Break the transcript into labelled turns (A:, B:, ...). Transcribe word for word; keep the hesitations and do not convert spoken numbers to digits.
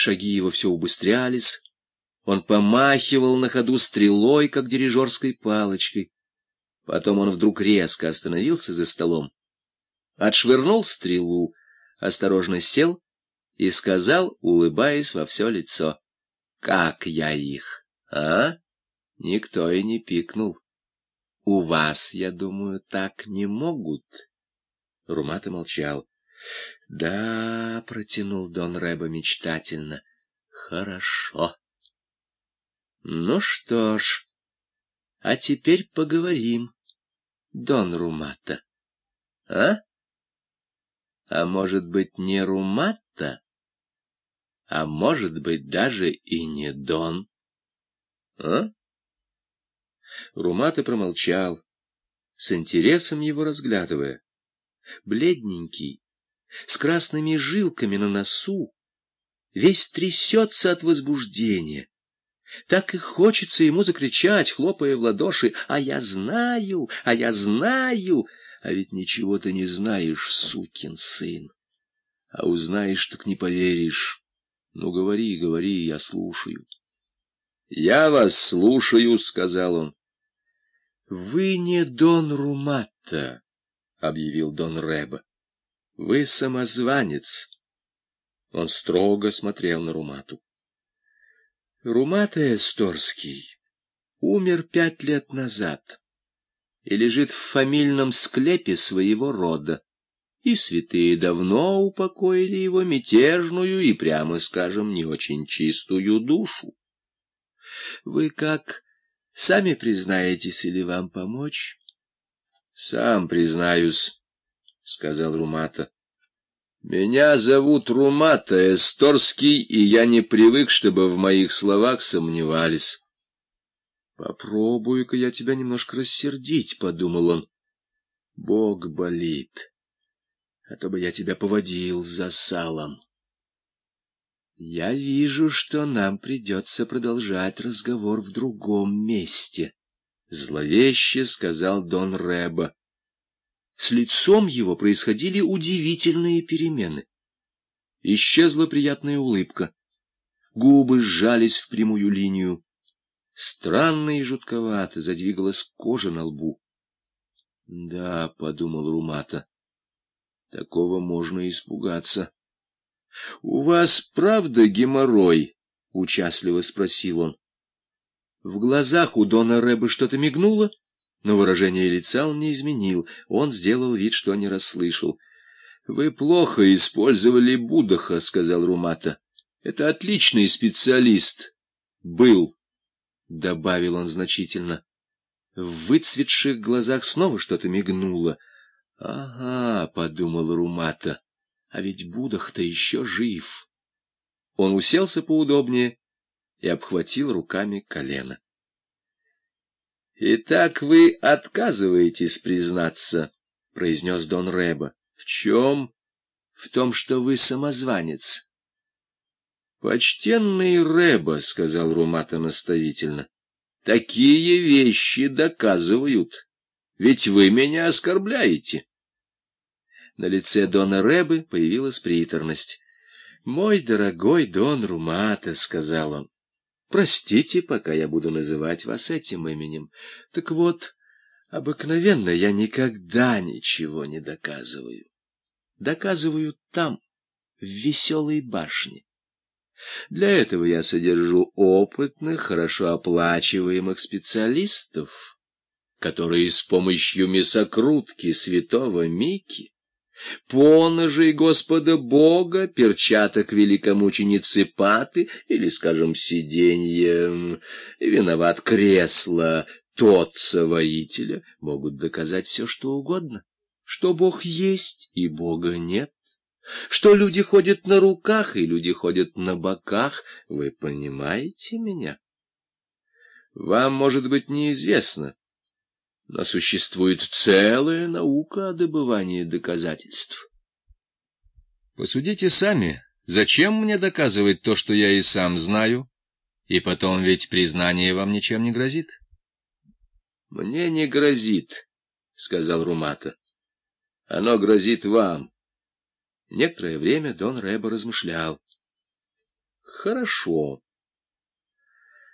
A: Шаги его все убыстрялись. Он помахивал на ходу стрелой, как дирижерской палочкой. Потом он вдруг резко остановился за столом, отшвырнул стрелу, осторожно сел и сказал, улыбаясь во все лицо: «Как я их, а? Никто и не пикнул. У вас, я думаю, так не могут». Румата молчал. «Да», — протянул Дон Рэбо мечтательно, — «хорошо». «Ну что ж, а теперь поговорим, Дон Румата. А? А может быть, не Румата, а может быть, даже и не Дон? А?» Румата промолчал, с интересом его разглядывая. Бледненький, с красными жилками на носу, весь трясется от возбуждения. Так и хочется ему закричать, хлопая в ладоши: «А я знаю, а я знаю!» А ведь ничего ты не знаешь, сукин сын. А узнаешь, так не поверишь. Ну, говори, говори, я слушаю. «Я вас слушаю», — сказал он. «Вы не Дон Румата», — объявил Дон Рэбо. «Вы самозванец». Он строго смотрел на Румату. Румата Эсторский умер пять лет назад и лежит в фамильном склепе своего рода, и святые давно упокоили его мятежную и, прямо скажем, не очень чистую душу. Вы как, сами признаетесь или вам помочь? — Сам признаюсь, — сказал Румата. — Меня зовут Румата Эсторский, и я не привык, чтобы в моих словах сомневались. — Попробую-ка я тебя немножко рассердить, — подумал он. — Бог болит, а то бы я тебя поводил за салом. — Я вижу, что нам придется продолжать разговор в другом месте, — зловеще сказал Дон Рэбо. С лицом его происходили удивительные перемены. Исчезла приятная улыбка. Губы сжались в прямую линию. Странно и жутковато задвигалась кожа на лбу. — Да, — подумал Румата, — такого можно испугаться. — У вас правда геморрой? — участливо спросил он. В глазах у Дона Рэбо что-то мигнуло, но выражение лица он не изменил. Он сделал вид, что не расслышал. — Вы плохо использовали Будаха, — сказал Румата. — Это отличный специалист. — Был, — добавил он значительно. В выцветших глазах снова что-то мигнуло. — Ага, — подумал Румата, — а ведь Будах-то еще жив. Он уселся поудобнее и обхватил руками колено. — Итак, вы отказываетесь признаться, — произнес Дон Рэбо. — В чем? — В том, что вы самозванец. — Почтенный Рэбо, — сказал Румата наставительно, — такие вещи доказывают, ведь вы меня оскорбляете. На лице Дона Рэбо появилась приторность. — Мой дорогой Дон Румата, — сказал он, — простите, пока я буду называть вас этим именем. Так вот, обыкновенно я никогда ничего не доказываю. Доказываю там, в Веселой башне. Для этого я содержу опытных, хорошо оплачиваемых специалистов, которые с помощью мясокрутки святого Мики, поножей Господа Бога, перчаток великомученицы Паты или, скажем, сиденья, виноват кресла Тотца-воителя, могут доказать все, что угодно, что Бог есть и Бога нет, что люди ходят на руках и люди ходят на боках. Вы понимаете меня? Вам, может быть, неизвестно, но существует целая наука о добывании доказательств. Посудите сами, зачем мне доказывать то, что я и сам знаю, и потом ведь признание вам ничем не грозит? — Мне не грозит, — сказал Румата. — Оно грозит вам. Некоторое время Дон Рэбо размышлял. — хорошо.